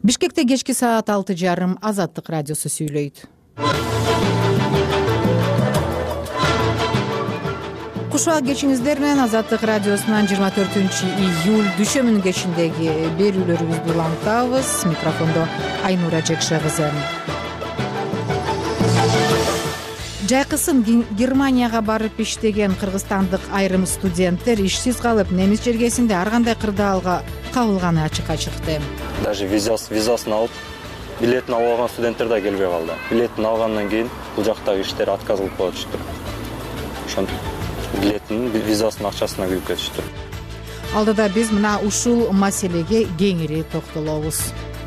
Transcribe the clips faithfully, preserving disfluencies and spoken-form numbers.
Бишкекте кечки саат алты жарым Азаттык радиосу сүйлөйт. Кушуак кечиңиздер менен Азаттык радиосунан жыйырма төртүнчү июль дүйшөмүнүн кечиндеги берүүлөрүбүздү улантабыз. Микрофондо Айнура Жекше кызы. Жайкысын Германияга барып иштеген кыргызстандык айрым студенттер ишсиз калып, немис жергесинде ар кандай кырдаалга кабылганы ачыкка чыкты. Даже визасын алып, билетин алып алган студенттер да келбей калды. Билетин алгандан кийин бул жактагы иштер отказ кылып коюшту. Ошентип билетин, визасынын акчасына күйүп кетиштү. Алдыда биз мына ушул маселеге кеңири токтолобуз.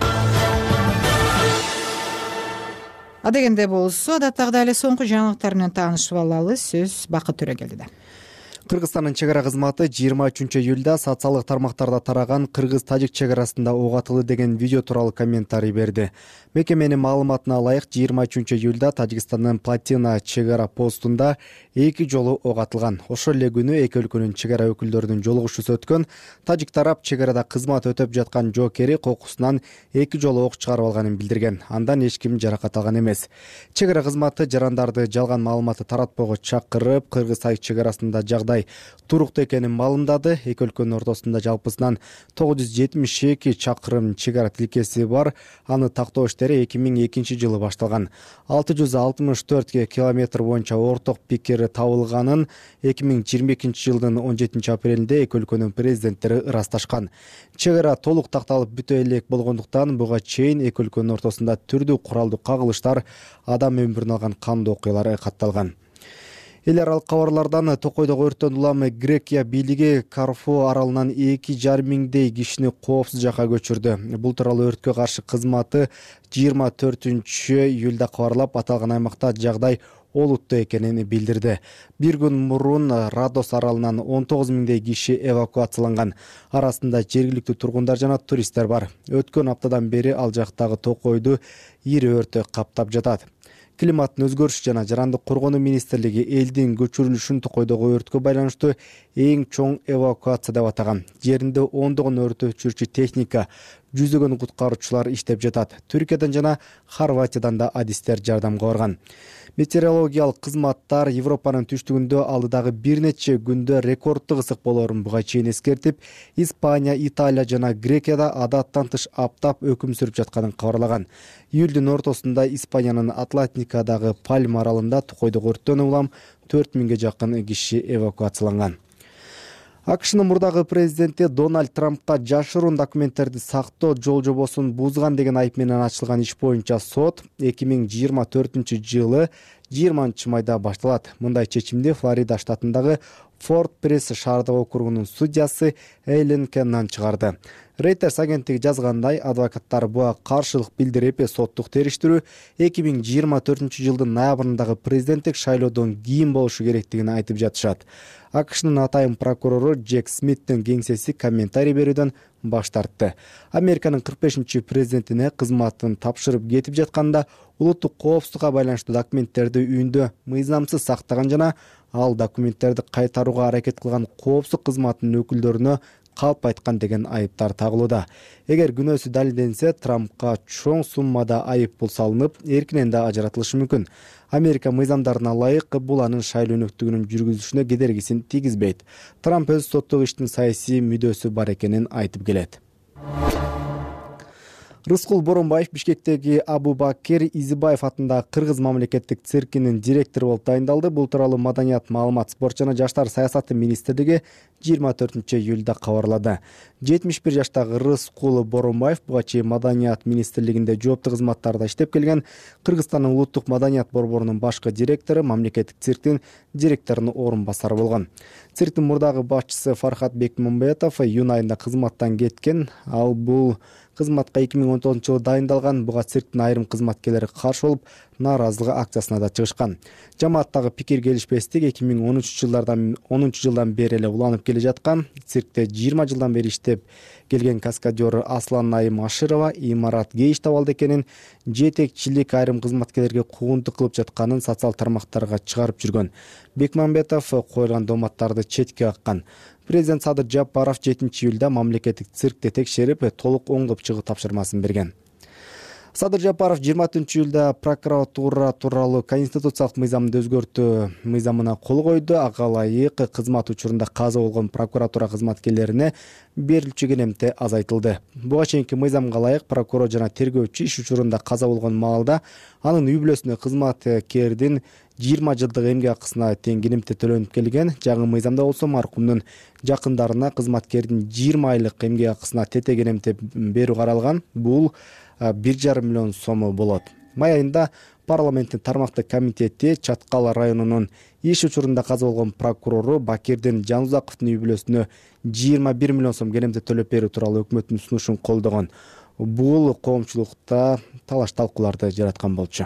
Адегенде болсо, адаттагыдай эле соңку жаңылыктар менен таанышып алалы. Сөз Бакыт Төрөгелдиде. Кыргызстандын чек ара кызматы жыйырма үчүнчү июлда социалдык тармактарда тараган кыргыз-тажик чек арасында ок атылды деген видео тууралуу комментарий берди. Мекеменин маалыматына ылайык, жыйырма үчүнчү июлда Тажикстандын Платина чек ара постунда эки жолу ок атылган. Ошол эле күнү эки өлкөнүн чек ара өкүлдөрүнүн жолугушуусу өткөн. Тажик тарап чек арада кызмат өтөп жаткан жоокери кокусунан эки жолу ок чыгарып алганын билдирген. Андан эч ким жаракат алган эмес. Чек ара кызматы жарандарды жалган маалыматты таратпоого чакырып, кыргыз-тажик чек арасында жагдай туруктуу экенин маалымдады. Эки өлкөнүн ортосунда жалпысынан тогуз жүз жетимиш эки чакырым чек ара тилкеси бар. Аны тактоо иштери эки миң экинчи жылы башталган. алты жүз алтымыш төрт километр боюнча орток пикир табылганын эки миң жыйырма экинчи жылдын он жетинчи апрелинде эки өлкөнүн президенттери ырасташкан. Чек ара толук такталып бүтө элек болгондуктан буга чейин эки өлкөнүн ортосунда түрдүү куралдуу кагылыштар, адам өмүрүн алган кандуу окуялар катталган. Эл аралык кабарлардан Токойдогу өрттөн улам Грекия бийлиги Карфу аралынан эки жарым миңдей кишини коопсуз жакка көчүрдү. Бул тууралуу өрткө каршы кызматы жыйырма төртүнчү июлда кабарлап, аталган аймакта жагдай олуттуу экенин билдирди. Бир күн мурун Родос аралынан он тогуз миңдей киши эвакуацияланган. Арасында жергиликтүү тургундар жана туристтер бар. Өткөн аптадан бери ал жактагы Токойду ири өрт каптап жатат. Климаттын өзгөрүшү жана жарандык коргонуу министрлиги элдин көчүрүлүшүн Токойдогу өрткө байланыштуу эң чоң эвакуация деп атаган. Жеринде ондогон өрт өчүрүүчү техника, жүзөгөн куткаруучулар иштеп жатат. Түркиядан жана Хорватиядан да адистер жардамга барган. Метеорологиялык кызматтар Европанын түштүгүндө алдыдагы бир нече күндө рекорддук ысык болоорун буга чейин эскертип, Испания, Италия жана Грекияда адаттан тыш аптап өкүм сүрүп жатканын кабарлаган. Июлдун ортосунда Испаниянын Атлантикадагы Пальма аралында Токойдогу өрттөн улам төрт миңге жакын киши эвакуацияланган. АКШнын мурдагы президенти Дональд Трампка жашыруун документтерди сактоо жол жобосун бузган деген айып менен ачылган иш боюнча сот эки миң жыйырма төртүнчү жылы жыйырманчы майда башталат. Мындай чечимди Флорида штатындагы Форт Пресс шаардык округунун судьясы Эйлен Кеннан чыгарды. Reuters агенттиги жазгандай, адвокаттар буга каршылык билдирип, соттук териштирүү эки миң жыйырма төртүнчү жылдын ноябрындагы президенттик шайлоодон кийин болушу керектигин айтып жатышат. АКШнын атайын прокурору Джек Смиттин кеңсеси комментарий берүүдөн баш тартты. Американын кырк бешинчи президентине кызматын тапшырып кетип жатканда улуттук коопсуздукка байланыштуу документтерди үйүндө мыйзамсыз сактаган жана ал документтерди кайтарууга аракет кылган коопсуздук кызматынын өкүлдөрүнө калп айткан деген айыптар тагылууда. Эгер күнөөсү далилденсе, Трампка чоң суммада айып пул салынып, эркинен да ажыратылышы мүмкүн. Америка мыйзамдарына ылайык бул анын шайлоо өнөктүгүнүн жүргүзүлүшүнө кедергисин тийгизбейт. Трамп өз соттук иштин саясий мүдөөсү бар экенин айтып келет. Рыскул Боронбаев Бишкектеги Абубакир Изибаев атындагы Кыргыз мамлекеттик циркинин директору болуп тайындалды. Бул тууралуу Маданият, маалымат, спорт жана жаштар саясаты министрлиги жыйырма төртүнчү июлда кабарлады. жетимиш бир жаштагы Рыскул Боронбаев буга чейин Маданият министрлигинде жооптуу кызматтарда иштеп келген. Кыргызстандын улуттук маданият борборунун башкы директору, мамлекеттик цирктин директорунун орун басары болгон. Цирктин мурдагы башчысы Фархат Бекмамбетов июнь айында кызматтан кеткен. Ал бул кызматка эки миң он тогузунчу жылы дайындалган. Буга цирктин айрым кызматкерлери каршы болуп, нааразылык акциясына да чыгышкан. Жамааттагы пикир келишпестик эки миң онунчу жылдардан онунчу жылдан бери эле уланып келе жаткан. Циркте жыйырма жылдан бери иштеп келген каскадер Аслан Найым Аширова имарат кейиш табалды экенин, жетекчилик айрым кызматкерлерге куугунтук кылып жатканын социал тармактарга чыгарып жүргөн. Бекмамбетов коюлган доматтарды четке каккан. Президент Садыр Жапаров жетинчи июлда мамлекеттик циркти текшерип, толук оңдоп чыгуу тапшырмасын берген. Садыр Жапаров жыйырма төртүнчү июлда прокуратура тууралуу конституциялык мыйзамды өзгөртүү мыйзамына кол койду. Ага ылайык кызмат учурунда каза болгон прокуратура кызматкерлерине берилчү келемте азайтылды. Буга чейинки мыйзамга ылайык прокурор жана тергөөчү иш учурунда каза болгон маалда анын үй бүлөсүнө кызматкердин жыйырма жылдык эмгек акысына тең келемте төлөнүп келген. Жаңы мыйзамда болсо маркумдун жакындарына кызматкердин жыйырма айлык эмгек акысына тете келемте берүү каралган. Бул бир жарым миллион сому болот. Май айында парламенттин тармактык комитети Чаткал районунун иш учурунда каза болгон прокурору Бакирдин Жанузаковдун үй бүлөсүнө жыйырма бир миллион сом келемте төлөп берүү тууралуу өкмөттүн сунушун колдогон. Бул коомчулукта талаш талкууларды жараткан болчу.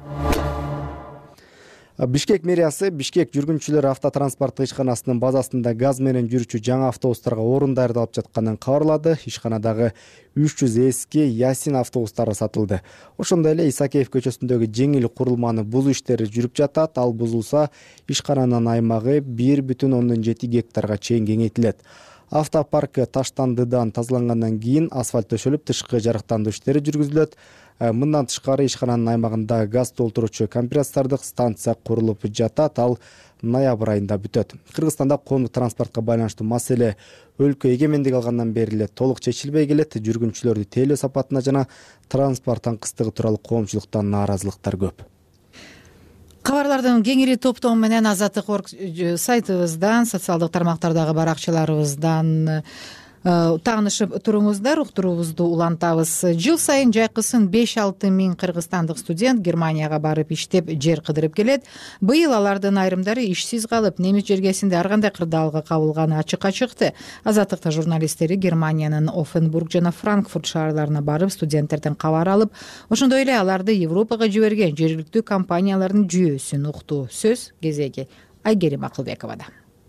Бишкек мэриясы Бишкек жүргүнчүлөр автотранспорттук ишканасынын базасында газ менен жүрүүчү жаңы автобустарга орун даярдалып жатканын кабарлады. Ишканадагы үч жүз эски Ясин автобустары сатылды. Ошондой эле Исакеев көчөсүндөгү жеңил курулманы бузуу иштери жүрүп жатат. Ал бузулса, ишкананын аймагы бир бүтүн ондон жети гектарга чейин кеңейтилет. Автопарк таштандыдан тазалангандан кийин асфальт төшөлүп, тышкы жарыктандыруу иштери жүргүзүлөт. Мындан тышкары ишкананын аймагында газ толтуруучу компрессордук станция курулуп жатат. Ал ноябрь айында бүтөт. Кыргызстанда коомдук транспортко байланыштуу маселе өлкө эгемендик алгандан бери эле толук чечилбей келет. Жүргүнчүлөрдү тейлөө сапатына жана транспорт таңкыстыгы тууралуу коомчулуктан нааразылыктар көп. Кабарлардын кеңири топтому менен Азаттык сайтыбыздан, социалдык тармактардагы баракчаларыбыздан таанышып туруңуздар. Уктуруубузду улантабыз. Жыл сайын жайкысын беш алты миң кыргызстандык студент Германияга барып иштеп жер кыдырып келет. Быйыл алардын айрымдары ишсиз калып, немис жергесинде ар кандай кырдаалга кабылганы ачыкка чыкты. Азаттыкта журналисттери Германиянын Оффенбург жана Франкфурт шаарларына барып студенттерден кабар алып, ошондой эле аларды Европага жиберген жергиликтүү компаниялардын жүйөсүн укту. Сөз кезеги Айгерим Акылбековада.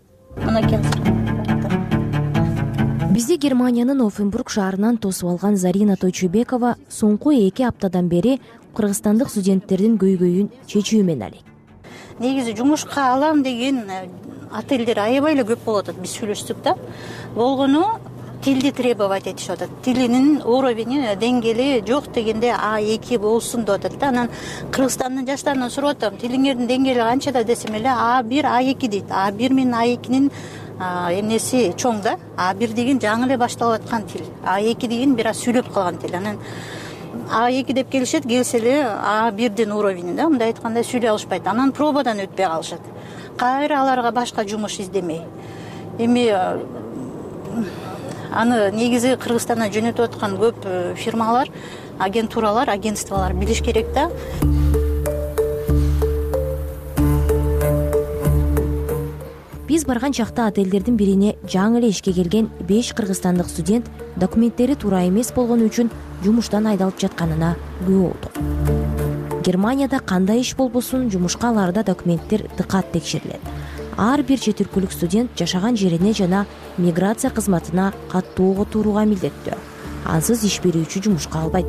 Бизди Германиянын Оффенбург шаарынан тосуп алган Зарина Тойчубекова соңку эки аптадан бери кыргызстандык студенттердин көйгөйүн чечүүмөн алек. Негизи жумушка алам деген отелдер аябай эле көп болуп атат. Биз сүйлөштүк да. Болгону тилди требовать этишип атат. Тилинин уровени, деңгээли жок дегенде А эки болсун деп атат да. Анан Кыргызстандын жаштарынан сурап атам, тилиңердин деңгээли канчада десем эле А бир А эки дейт. А бир менен А экинин эмнеси чоң да. А бир деген жаңы эле башталып аткан тил. А эки деген бир аз сүйлөп калган тил. Анан А эки деп келишет, келсе эле А бирдин уровени да, мындай айтканда сүйлөй алышпайт. Анан пробадан өтпөй калышат. Кайра аларга башка жумуш издемей. Эми аны негизи Кыргызстандан жөнөтүп аткан көп фирмалар, агентуралар, агентстволор билиш керек да. Биз барган чакта отелдердин бирине жаңы эле ишке келген беш кыргызстандык студент документтери туура эмес болгону үчүн жумуштан айдалып жатканына күбө болду. Германияда кандай иш болбосун, жумушка аларда документтер дыкат текшерилет. Ар бир чет өлкөлүк студент жашаган жерине жана миграция кызматына каттуу отурууга милдеттүү. Ансыз иш берүүчү жумушка албайт.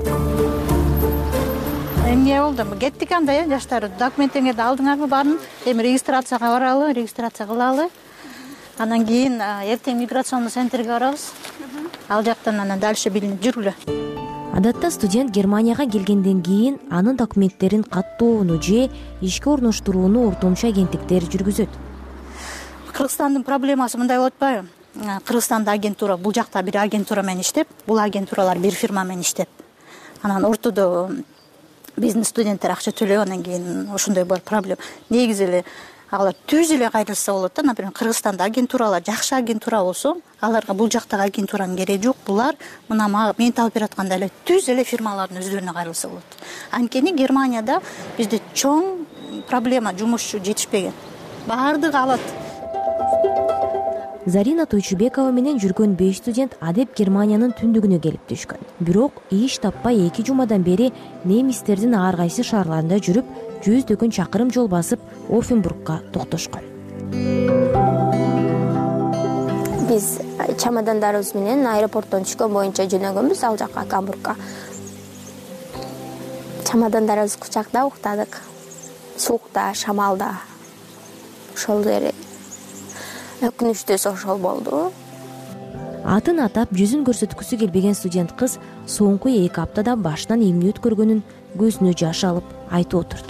Эмне болду? Кеттик анда э жаштар, документиңерди алдыңарбы барын? Эми регистрацияга баралы, регистрация кылалы. Анан кийин эртең миграционный центрге барабыз. Ал жактан анан дальше билинип жүргүлө. Адатта студент Германияга келгенден кийин анын документтерин каттоону же ишке орноштурууну ортомчу агенттиктер жүргүзөт. Кыргызстандын проблемасы мындай болуп атпайбы? Кыргызстанда агентура, бул жакта бир агентура менен иштеп, бул агентуралар бир фирма менен иштеп. Анан ортодо бизнес студенттер акча төлөп, анан кийин ошондой бар проблема. Негизи эле алар түз эле кайрылса болот да. Например, Кыргызстанда агентуралар жакшы агентура болсо, аларга бул жактагы агентуранын кереги жок. Булар мына мен таап бераткандай эле түз эле фирмалардын өздөрүнө кайрылса болот. Анткени Германияда бизде чоң проблема жумушчу жетишпеген. Баардыгы алат. Зарина Тойчубекова менен жүргөн беш студент адеп Германиянын түндүгүнө келип түшкөн. Бирок иш таппай эки жумадан бери немистердин ар кайсы шаарларында жүрүп, жүздөгөн чакырым жол басып Оффенбургка токтошкон. Биз чемодандарыбыз менен аэропорттон түшкөн боюнча жөнөгөнбүз ал жакка, Гамбургка. Чемодандарыбызды кучакта уктадык. Суукта, шамалда. Ошол эле өкүнүчтүүсү ошол болду. атын атап жүзүн көрсөткүсү келбеген студент кыз соңку эки аптада башынан эмне өткөргөнүн көзүнө жаш алып айтып отурду.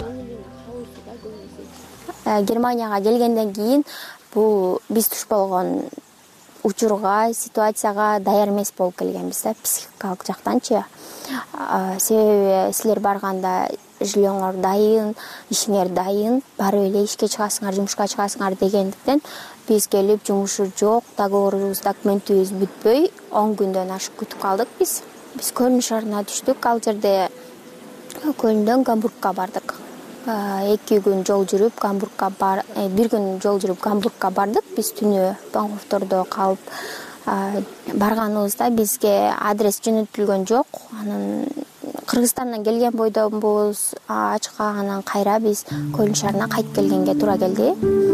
Германияга келгенден кийин бул биз туш болгон учурга, ситуацияга даяр эмес болуп келгенбиз да, психикалык жактанчы. Себеби силер барганда жильоңор дайын, ишиңер дайын, барып эле ишке чыгасыңар, жумушка чыгасыңар дегендиктен биз келип жумушу жок, договорубуз, документибиз бүтпөй он күндөн ашык күтүп калдык биз. Биз Көлн шаарына түштүк. Ал жерде Көлндөн Гамбургка бардык. эки күн жол жүрүп Гамбургка бар, бир күн жол жүрүп Гамбургка бардык. Биз түнү Бангофтордо калып барганыбызда бизге адрес жөнөтүлгөн жок. Анан Кыргызстандан келген бойдонбуз. Ачка анан кайра биз Көлн шаарына кайтып келгенге туура келди.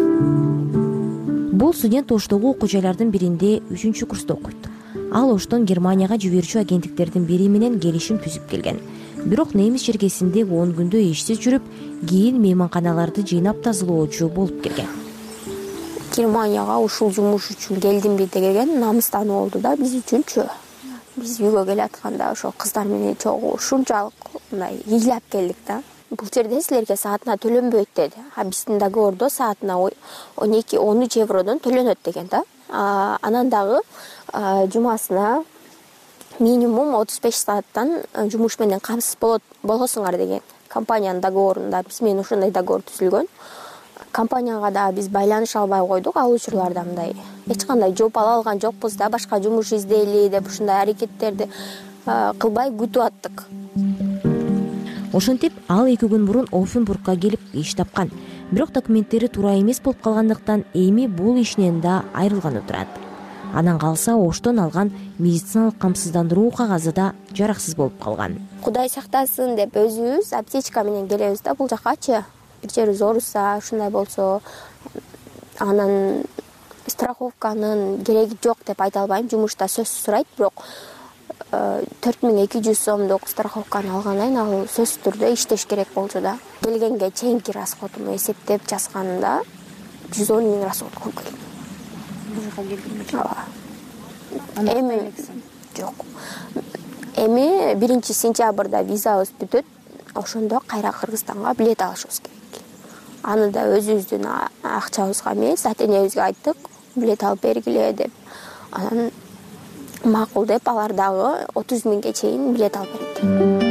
Бул студент Оштогу окуу жайлардын биринде үчүнчү курста окуйт. Ал Оштон Германияга жиберүүчү агенттиктердин бири менен келишим түзүп келген. Бирок немис жергесинде он күндө ишсиз жүрүп, кийин мейманканаларды жыйнап тазалоочу болуп келген. Германияга ушул жумуш үчүн келдимби деген намыстануу болду да биз үчүнчү. Биз үйгө келатканда ошо кыздар менен чогуу ушунчалык мындай ыйлап келдик да. Бул жерде силерге саатына төлөнбөйт деди. А биздин договордо саатына он эки он үч евродон төлөнөт деген да. Анан дагы жумасына минимум отуз беш сааттан жумуш менен камсыз болосуңар деген компаниянын договорунда биз менен ошондой договор түзүлгөн. Компанияга да биз байланыша албай койдук. Ал учурларда мындай эч кандай жооп ала алган жокпуз да, башка жумуш издейли деп ушундай аракеттерди кылбай күтүп аттык. Ошентип ал эки күн мурун Оффенбургка келип иш тапкан. Бирок документтери туура эмес болуп калгандыктан эми бул ишинен да айрылганы турат. Анан калса Оштон алган медициналык камсыздандыруу кагазы да жараксыз болуп калган. Кудай сактасын деп өзүбүз аптечка менен келебиз да бул жакачы. Бир жерибиз ооруса, ушундай болсо, анан страховканын кереги жок деп айта албайм. Жумушта сөзсүз сурайт, бирок төрт миң эки жүз сомдук страховканы алгандан кийин ал сөзсүз түрдө иштеш керек болчу да. Келгенге чейинки расходумду эсептеп жазганда жүз он миң расход болуп келди. Бужука келдимби? Эми жок. Эми биринчи сентябрда визабыз бүтөт. Ошондо кайра Кыргызстанга билет алышыбыз керек. Аны да өзүбүздүн акчабызга эмес, ата-энебизге айттык, билет алып бергиле деп. Анан макул деп алар дагы отуз миңге чейин билет алып берди.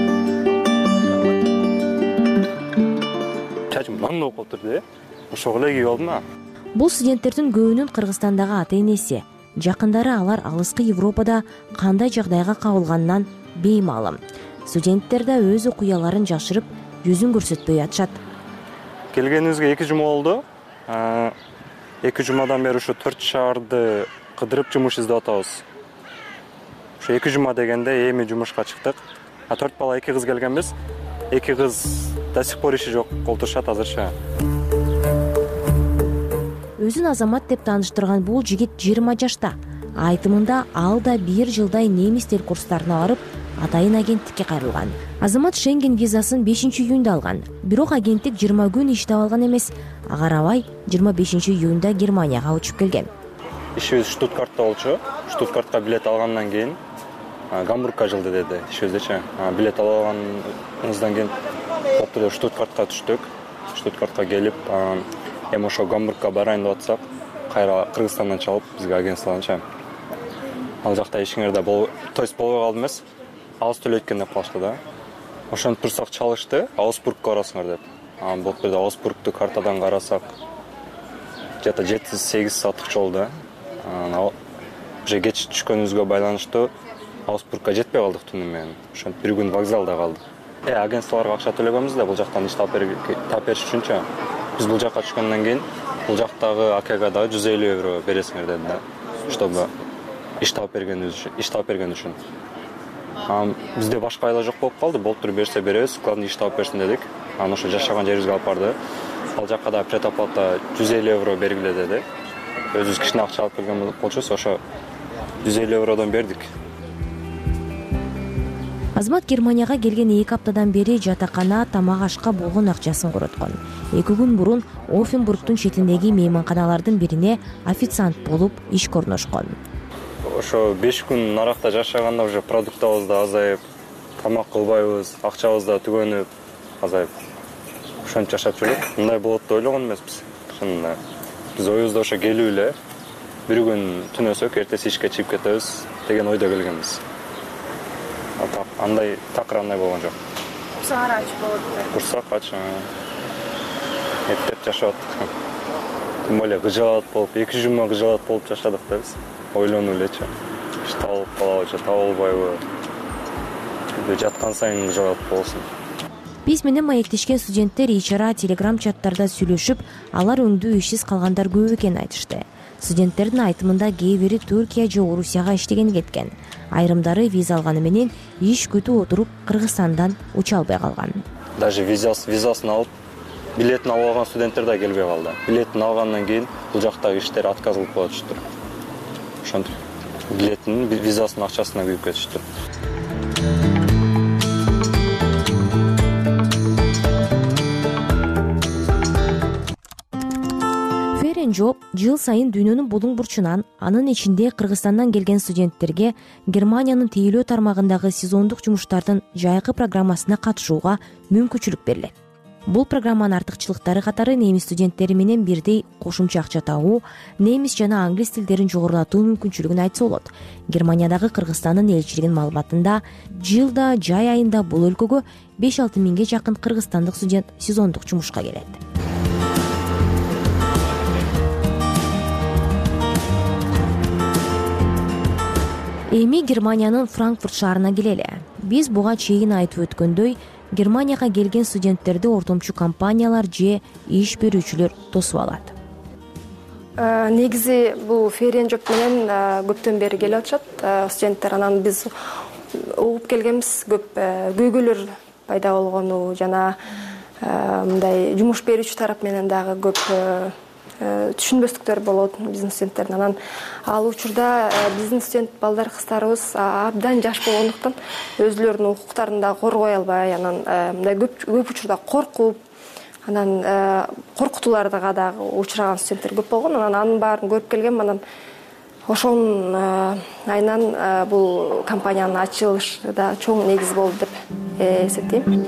Чачым маңда окуп турду, э? Ошого эле кийип алдым а. Бул студенттердин көбүнүн Кыргызстандагы ата-энеси, жакындары алар алыскы Европада кандай жагдайга кабылганынан беймаалым. Студенттер да өз окуяларын жашырып, жүзүн көрсөтпөй атышат. Келгенибизге эки жума болду. эки жумадан бери ушу төрт шаарды кыдырып жумуш издеп атабыз. Ушу эки жума дегенде эми жумушка чыктык. А төрт бала, эки кыз келгенбиз. Эки кыз до сих пор иши жок колтурушат азырча. Өзүн Азамат деп тааныштырган бул жигит жыйырма жашта. Айтымында ал да бир жылдай немис тил курстарына барып, атайын агенттикке кайрылган. Азамат Шенген визасын бешинчи июнда алган. Бирок агенттик жыйырма күн иштеп алган эмес. Ага карабай жыйырма бешинчи июнда Германияга учуп келген. Ишибиз Штутгартта болчу. Штутгартка билет алгандан кийин Гамбургка жылды деди ишибиздечи. Билет алып алганыбыздан кийин оптурда Штутгартка түштүк. Штутгартка келип, эми ошо Гамбургка барайын деп атсак, кайра Кыргызстандан чалып бизге агентстводанчы. Ал жакта ишиңерде бол, то есть болбой калды эмес. Алыс төлөйт экен деп калышты да. Ошентип турсак чалышты, Аусбургка барасыңар деп. Анан бул жерде Аусбургту картадан карасак, жата жети сегиз сааттык жол да. Анан уже кеч түшкөнүбүзгө байланыштуу Аусбургка жетпей калдык түнү менен. Ошентип бир күн вокзалда калдык. Э, агентстволорго акча төлөгөнбүз да, бул жактан иш тап бериш үчүнчү. Биз бул жакка түшкөндөн кийин бул жактагы АКга дагы жүз элүү евро бересиңер деди да. Чтобы иш тап бергенибиз үчүн, иш тап берген үчүн. Ам бизде башка айла жок болуп калды. Болтур берсе беребиз, главный иш тап берсин дедик. Анан ошо жашаган жерибизге алып барды. Ал жакка да предоплата жүз элүү евро бергиле деди. Өзүбүз кичине акча алып келген болчубуз, ошо жүз элүү евродон бердик. Азамат Германияга келген эки аптадан бери жатакана, тамак ашка болгон акчасын короткон. эки күн мурун Оффенбургтун четиндеги мейманканалардын бирине официант болуп ишке орношкон. ошо беш күн наракта жашаганда уже продуктыбыз да азайып, тамак кылбайбыз, акчабыз да түгөнүп, азайып. Ошентип жашап жүрдүк. Мындай болот деп ойлогон эмеспиз. Шынында биз оюбузда ошо келип эле бир күн түнөсөк, эртеси ишке чыгып кетебиз деген ойдо келгенбиз. Андай такыр андай болгон жок. Курсаңар ач болот да. Курсак ач. Эптеп жашап аттык. Тем более гыжалат болуп, эки жума гыжалат болуп жашадык да биз. Ойлонуп элечи. Иш табылып калабы, табылбайбы. Жаткан сайын гыжалат болсун. Биз менен маектешкен студенттер ичара телеграм чаттарда сүйлөшүп, алар өңдүү ишсиз калгандар көп экенин айтышты. Студенттердин айтымында кээ бири Түркия же Орусияга иштегени кеткен. Айрымдары виза алганы менен иш күтүп отуруп Кыргызстандан уча албай калган. Даже визасын алып, билетин алып алган студенттер да келбей калды. Билетин алгандан кийин бул жактагы иштер отказылып коюшту. Ошентип билетинин, визасынын акчасына күйүп кетиштү. Job жыл сайын дүйнөнүн булуң бурчунан, анын ичинде Кыргызстандан келген студенттерге Германиянын тейлөө тармагындагы сезондук жумуштардын жайкы программасына катышууга мүмкүнчүлүк берилет. Бул программанын артыкчылыктары катары немис студенттери менен бирдей кошумча акча табуу, немис жана англис тилдерин жогорулатуу мүмкүнчүлүгүн айтса болот. Германиядагы Кыргызстандын элчилигинин маалыматында жылда жай айында бул өлкөгө беш алты миңге жакын кыргызстандык студент сезондук жумушка келет. Эми Германиянын Франкфурт шаарына келели. Биз буга чейин айтып өткөндөй, Германияга келген студенттерди ортомчу компаниялар же иш берүүчүлөр тосуп алат. Негизи бул Ференджоп менен көптөн бери келип атышат студенттер. Анан биз угуп келгенбиз, көп көйгөйлөр пайда болгону жана мындай жумуш берүүчү тарап менен дагы көп түшүнбөстүктөр болот биздин студенттердин. Анан ал учурда биздин студент балдар кыздарыбыз абдан жаш болгондуктан өзүлөрүнүн укуктарын да коргой албай, анан мындай көп көп учурда коркуп, анан коркутууларга дагы учураган студенттер көп болгон. Анан анын баарын көрүп келгем. Анан ошонун айынан бул компаниянын ачылышы да чоң негиз болду деп эсептейм.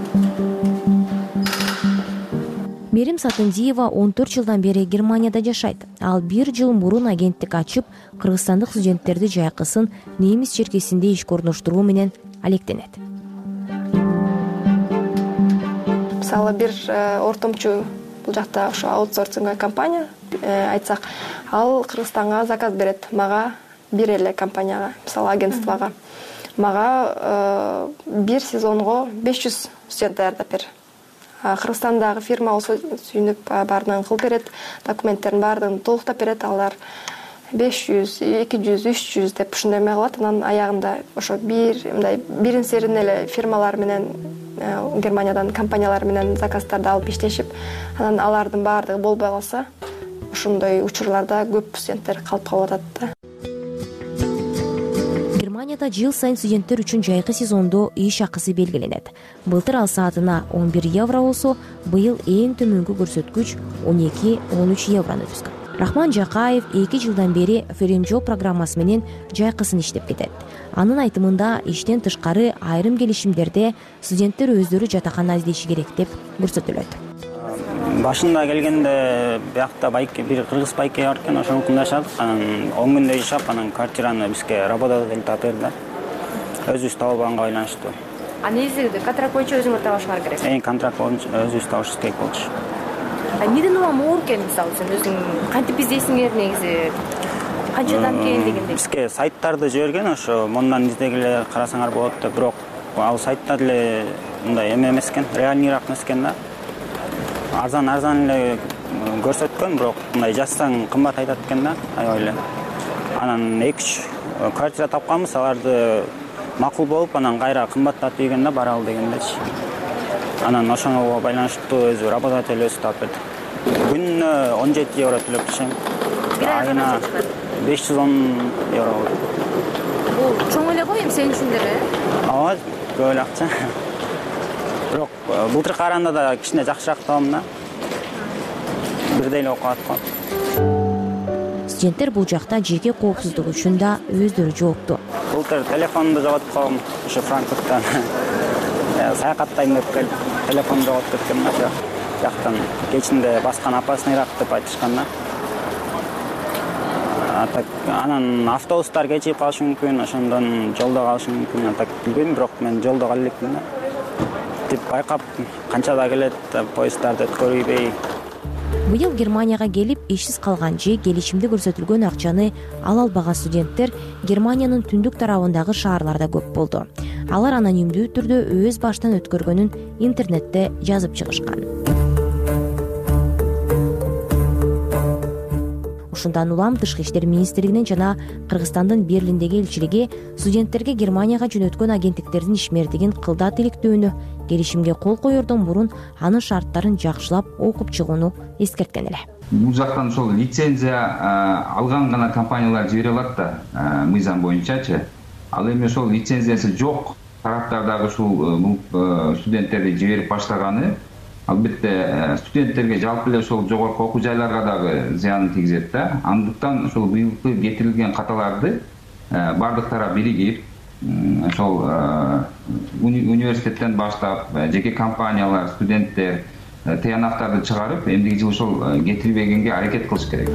Мерим Сатындиева он төрт жылдан бери Германияда жашайт. Ал бир жыл мурун агенттик ачып, кыргызстандык студенттерди жайкысын немис черкесинде ишке орноштуруу менен алектенет. Мисалы бир ортомчу бул жакта ошо аутсорсинг компания айтсак, ал Кыргызстанга заказ берет, мага бир эле компанияга, мисалы агентствого. Мага бир сезонго беш жүз студент даярдап бер. Кыргызстандагы фирма болсо сүйүнүп баардыгын кылып берет, документтерин баардыгын толуктап берет. Алар беш жүз, эки жүз, үч жүз деп ушундай эме кылат. Анан аягында ошо бир мындай бирин серин эле фирмалар менен, Германиядан компаниялар менен заказдарды алып иштешип, анан алардын баардыгы болбой калса, ошондой учурларда көп студенттер калып калып атат да. Германияда жыл сайын студенттер үчүн жайкы сезондо иш акысы белгиленет. Былтыр ал саатына он бир евро болсо, быйыл эң төмөнкү көрсөткүч он эки — он үч еврону түзгөн. Рахман Жакаев эки жылдан бери Ференджоп программасы менен жайкысын иштеп кетет. Анын айтымында иштен тышкары айрым келишимдерде студенттер өздөрү жатакана издеши керек деп көрсөтүлөт. Башында келгенде биякта байке бир кыргыз байке бар экен, ошонукунда жашадык. Анан он күндөй жашап, анан квартираны бизге работодатель таап берди. Өзүбүз таап алганга байланыштуу. А негизи контракт боюнча өзүңөр табышыңар керек. Эң контракт боюнча өзүбүз табышыбыз керек болчу. А неден улам оор экен, мисалы сен өзүң кантип издейсиңер негизи? Канчадан кийин дегенде? Бизге сайттарды жиберген, ошо мондан издегиле карасаңар болот деп, бирок ал сайттар эле мындай эме эмес экен, реальныйраак эмес экен да. Арзан арзан эле көрсөткөн, бирок мындай жазсаң кымбат айтат экен да, аябай эле. Анан эки үч квартира тапканбыз, аларды макул болуп, анан кайра кымбаттатып ийген да, баралы дегендечи. Анан ошого байланыштуу өзү работодатель өзү таап берди. Күнүнө он жети евро төлөп жашайм. Айына беш жүз он евро болот. Бул чоң эле го эми сен үчүн деле? Ооба, көп эле акча. Бирок былтыркы караганда да кичине жакшыраак табам да. Бирдей эле окуп атат го. Студенттер бул жакта жеке коопсуздук үчүн да өздөрү жоопту. Былтыр телефонду жоготком ушу Франкфурттан. Саякаттайм деп келип, телефон жоготуп кеткен ошо жактан. Кечинде баскан опасныйраак деп айтышкан да. Так анан автобустар кечип калышы мүмкүн, ошондон жолдо калышы мүмкүн. Так билбейм, бирок мен жолдо кала элекмин да. Деп байкап канчада келет поезддарды көрбөй. Быйыл Германияга келип ишсиз калган же келишимде көрсөтүлгөн акчаны ала албаган студенттер Германиянын түндүк тарабындагы шаарларда көп болду. Алар анонимдүү түрдө өз баштан өткөргөнүн интернетте жазып чыгышкан. Ушундан улам Тышкы иштер министрлигинин жана Кыргызстандын Берлиндеги элчилиги студенттерге Германияга жөнөткөн агенттиктердин ишмердигин кылдат иликтөөнү, келишимге кол коердон мурун анын шарттарын жакшылап окуп чыгууну эскерткен эле. Бул жактан ошол лицензия алган гана компаниялар жибере алат да, мыйзам боюнчачы. Ал эми ошол лицензиясы жок тараптар дагы ушул бул студенттерди жиберип баштаганы албетте студенттерге жалпы эле ошол жогорку окуу жайларга дагы зыянын тийгизет да. Андыктан ошол быйылкы кетирилген каталарды бардык тарап биригип, ошол университеттен баштап жеке компаниялар, студенттер тыянактарды чыгарып, эмдиги жыл ошол кетирбегенге аракет кылыш керек.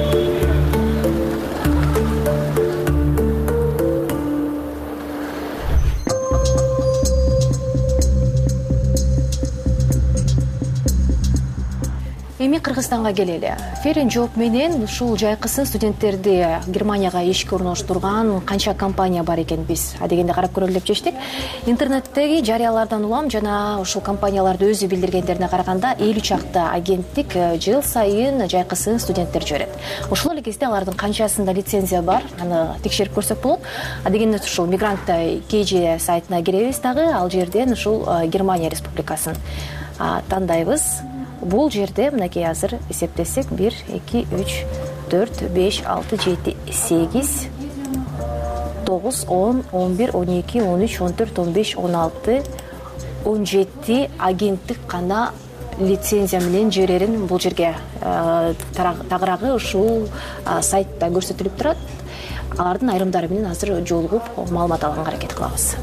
Эми Кыргызстанга келели. Ферен жооп менен ушул жайкысын студенттерди Германияга ишке орноштурган канча компания бар экен биз адегенде карап көрөлү деп чечтик. Интернеттеги жарыялардан улам жана ушул компанияларды өзү билдиргендерине караганда элүү чакта агенттик жыл сайын жайкысын студенттер жиберет. Ошол эле кезде алардын канчасында лицензия бар, аны текшерип көрсөк болот. Адегенде ушул мигрант кей же сайтына киребиз дагы, ал жерден ушул Германия республикасын тандайбыз. Бул жерде мынакей азыр эсептесек бир, эки, үч, төрт, беш, алты, жети, сегиз, тогуз, он, он бир, он эки, он үч, он төрт, он беш, он алты, он жети агенттик гана лицензия менен жиберерин бул жерге тагыраагы ушул сайтта көрсөтүлүп турат. Алардын айрымдары менен азыр жолугуп маалымат алганга аракет кылабыз.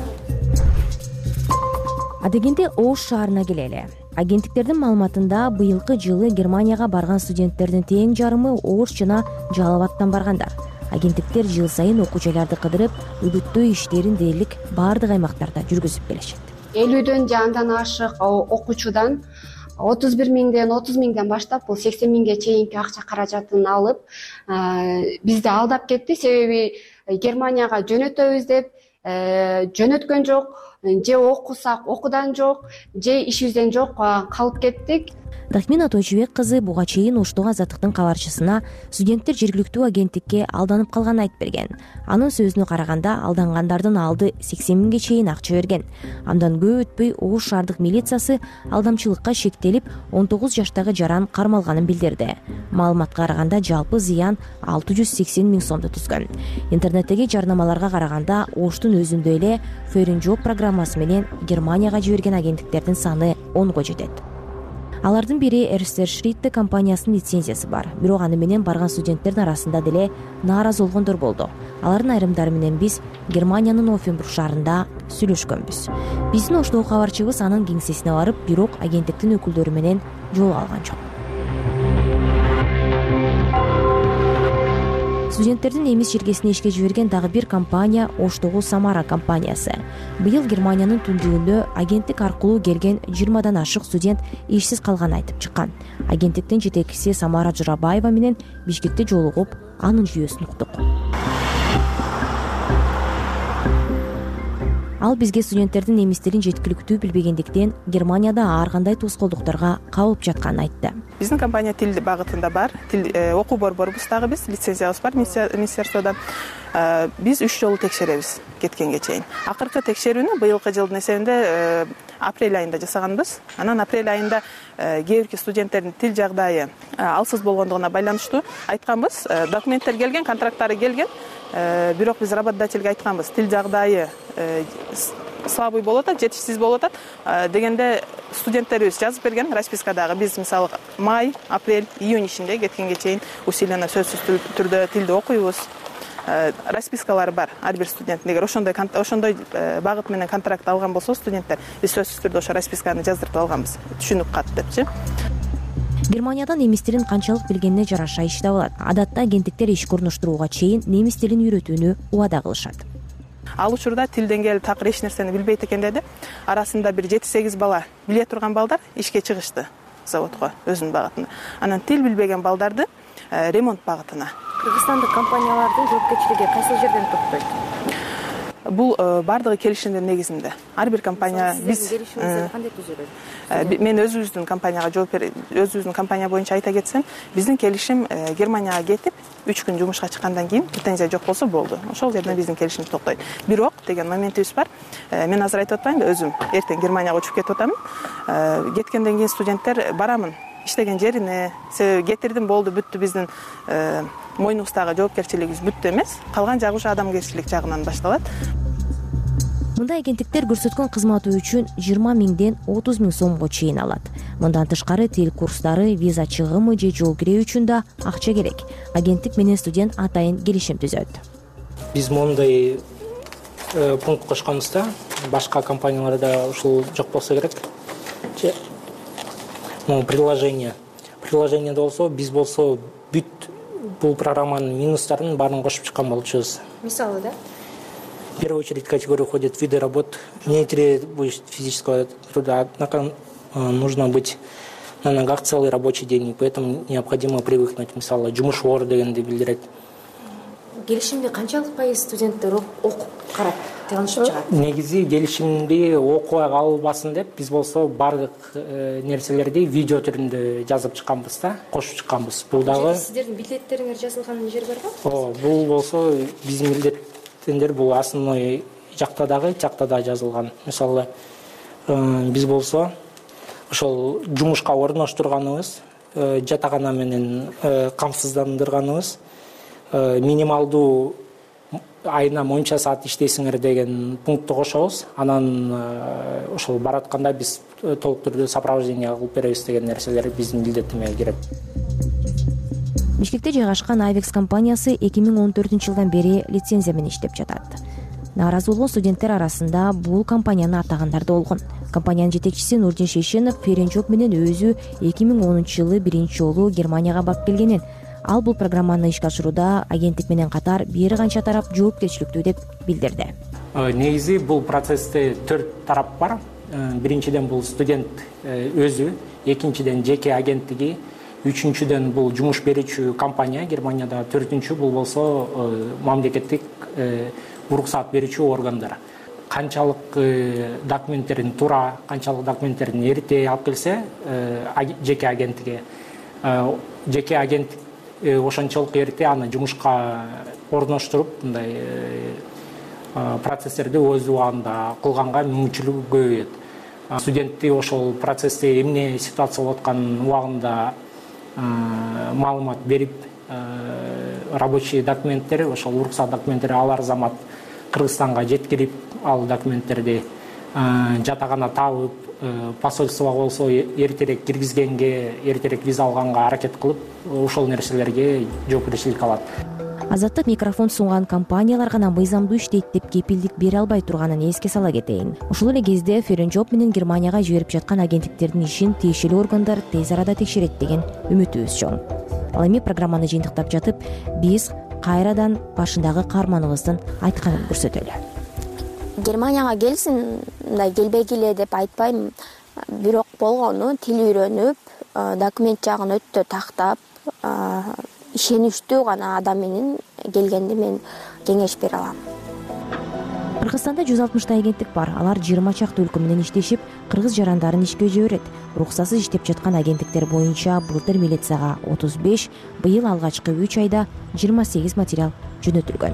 Адегенде Ош шаарына келели. Агенттиктердин маалыматында быйылкы жылы Германияга барган студенттердин тең жарымы Ош жана Жалал Абадтан баргандар. Агенттиктер жыл сайын окуу жайларды кыдырып, үгүттөө иштерин дээрлик баардык аймактарда жүргүзүп келишет. элүүдөн же андан ашык окуучудан отуз бир миңден отуз миңден баштап бул сексен миңге чейинки акча каражатын алып бизди алдап кетти. Себеби Германияга жөнөтөбүз деп жөнөткөн жок, же окусак окудан жок, же ишибизден жок калып кеттик. Дахмина Тойчубек кызы буга чейин Оштогу Азаттыктын кабарчысына студенттер жергиликтүү агенттикке алданып калганын айтып берген. Анын сөзүнө караганда алдангандардын алды сексен миңге чейин акча берген. Андан көп өтпөй Ош шаардык милициясы алдамчылыкка шектелип он тогуз жаштагы жаран кармалганын билдирди. Маалыматка караганда жалпы зыян алты жүз сексен миң сомду түзгөн. Интернеттеги жарнамаларга караганда Оштун өзүндө эле Ферен Job программасы менен Германияга жиберген агенттиктердин саны онго жетет. Алардын бири Эрстер Шритте компаниясынын лицензиясы бар. Бирок аны менен барган студенттердин арасында деле нааразы болгондор болду. Алардын айрымдары менен биз Германиянын Офенбург шаарында сүйлөшкөнбүз. Биздин Оштогу кабарчыбыз анын кеңсесине барып, бирок агенттиктин өкүлдөрү менен жолуга алган жок. Студенттердин эмис жергесине ишке жиберген дагы бир компания Оштогу Самара компаниясы. Быйыл Германиянын түндүгүндө агенттик аркылуу келген жыйырмадан ашык студент ишсиз калганын айтып чыккан. Агенттиктин жетекчиси Самара Журабаева менен Бишкекте жолугуп, анын жүйөсүн уктук. Ал бизге студенттердин эмис тилин жеткиликтүү билбегендиктен Германияда ар кандай тоскоолдуктарга кабылып жатканын айтты. Биздин компания тил багытында бар, тил окуу борборубуз дагы биз, лицензиябыз бар министерстводон. Биз үч жолу текшеребиз кеткенге чейин. Акыркы текшерүүнү быйылкы жылдын эсебинде апрель айында жасаганбыз. Анан апрель айында кээ бирки студенттердин тил жагдайы алсыз болгондугуна байланыштуу айтканбыз. Документтер келген, контракттары келген. Бирок биз работодательге айтканбыз, тил жагдайы слабый болуп атат, жетишсиз болуп атат дегенде студенттерибиз жазып берген распискадагы биз мисалы май, апрель, июнь ичинде кеткенге чейин усиленно сөзсүз түрдө тилди окуйбуз. Распискалары бар ар бир студенттин. Эгер ошондой ошондой багыт менен контракт алган болсо студенттер, биз сөзсүз түрдө ошо расписканы жаздырып алганбыз. Түшүнүк кат депчи. Германияда немис тилин канчалык билгенине жараша иш табылат. Адатта агенттиктер ишке орноштурууга чейин немис тилин үйрөтүүнү убада кылышат. Ал учурда тилден келип такыр эч нерсени билбейт экен деди. Арасында бир жети сегиз бала биле турган балдар ишке чыгышты заводко өзүнүн багытында. Анан тил билбеген балдарды ремонт багытына. Кыргызстандык компаниялардын жоопкерчилиги кайсы жерден токтойт? Бул бардыгы келишимдин негизинде. Ар бир компания биз кандай түзүлөт? Мен өзүбүздүн компанияга жооп берип, өзүбүздүн компания боюнча айта кетсем, биздин келишим Германияга кетип үч күн жумушка чыккандан кийин претензия жок болсо болду. Ошол жерден биздин келишим токтойт. Бирок деген моментибиз бар. Мен азыр айтып атпаймынбы, өзүм эртең Германияга учуп кетип атамын. Кеткенден кийин студенттер барамын иштеген жерине, себеби кетирдим болду, бүттү, биздин мойнубуздагы жоопкерчилигибиз бүттү эмес. Калган жагы ушу адамгерчилик жагынан башталат. Мындай агенттиктер көрсөткөн кызматы үчүн жыйырма миңден отуз миң сомго чейин алат. Мындан тышкары тил курстары, виза чыгымы же жол кирүү үчүн да акча керек. Агенттик менен студент атайын келишим түзөт. Биз мондай пункт кошконбузда, башка компанияларда ушул жок болсо керек. Же могу приложение. Приложениеде болсо, биз болсо бүт бул программанын минустарын баарын кошуп чыккан болчубуз. Мисалы да? В первую очередь в категорию входят виды работ. Не требует физического труда, однако нужно быть на ногах целый рабочий день, и поэтому необходимо привыкнуть. Мисалы, жумушор дегенди билдирет. Келишимди канчалык пайыз студенттер окуп карап, таанышып чыгат? Негизи келишимди окуп албасын деп, биз болсо бардык нерселерди видео түрүндө жазып чыкканбыз да, кошуп чыкканбыз. Бул дагы сиздердин билеттериңер жазылган жер барбы? О, бул болсо биздин билеттер бул основной жакта дагы, жакта да жазылган. Мисалы, биз болсо ошол жумушка орноштурганыбыз, жатакана менен камсыздандырганыбыз, минималдуу айына монча саат иштейсиңер деген пунктты кошобуз. Анан ошол баратканда биз толук түрдө сопровождение кылып беребиз деген нерселер биздин билдеттемеге кирет. Бишкекте жайгашкан Айвекс компаниясы эки миң он төртүнчү жылдан бери лицензия менен иштеп жатат. Нааразы болгон студенттер арасында бул компанияны атагандар да болгон. Компаниянын жетекчиси Нурдин Шейшенов Ференчок менен өзү эки миң онунчу жылы биринчи жолу Германияга барып келгенин, ал бул программаны ишке ашырууда агенттик менен катар бир канча тарап жоопкерчиликтүү деп билдирди. Негизи бул процессте төрт тарап бар. Биринчиден бул студент өзү, экинчиден жеке агенттиги, үчүнчүдөн бул жумуш берүүчү компания Германияда, төртүнчү бул болсо мамлекеттик уруксат берүүчү органдар. Канчалык документтерин туура, канчалык документтерин эрте алып келсе, жеке агенттиги, жеке агенттик ошончолук эрте аны жумушка орноштуруп, мындай процесстерди өз убагында кылганга мүмкүнчүлүгү көбөйөт. Студентти ошол процессте эмне ситуация болуп атканын убагында маалымат берип, рабочий документтер, ошол уруксат документтери алар замат Кыргызстанга жеткирип, ал документтерди жатакана табып, посольствого болсо эртерээк киргизгенге, эртерээк виза алганга аракет кылып, ошол нерселерге жоопкерчилик алат. Азаттык микрофон сунган компаниялар гана мыйзамдуу иштейт деп кепилдик бере албай турганын эске сала кетейин. Ошол эле кезде Ференчок менен Германияга жиберип жаткан агенттиктердин ишин тиешелүү органдар тез арада текшерет деген үмүтүбүз чоң. Ал эми программаны жыйынтыктап жатып, биз кайрадан башындагы каарманыбыздын айтканын көрсөтөлү. Германияга келсин, мындай келбегиле деп айтпайм, бирок болгону тил үйрөнүп, документ жагын өтө тактап, ишеничтүү гана адам менен келгенди мен кеңеш бере алам. Кыргызстанда жүз алтымыштай агенттик бар. Алар жыйырма чакты өлкө менен иштешип, кыргыз жарандарын ишке жиберет. Уруксатсыз иштеп жаткан агенттиктер боюнча былтыр милицияга отуз беш, быйыл алгачкы үч айда жыйырма сегиз материал жөнөтүлгөн.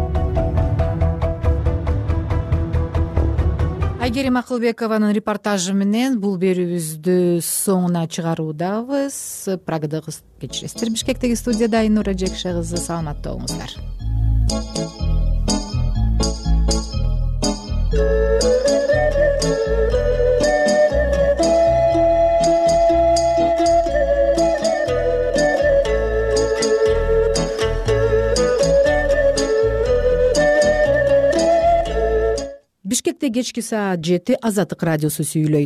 Айгерим Акылбекованын репортажы менен бул берүүбүздү соңуна чыгаруудабыз. Прагада кечиресиздер. Бишкектеги студияда Айнура Жекше кызы, саламатта болуңуздар. бишкекте кечки саат жети Азаттык радиосу сүйлөйт.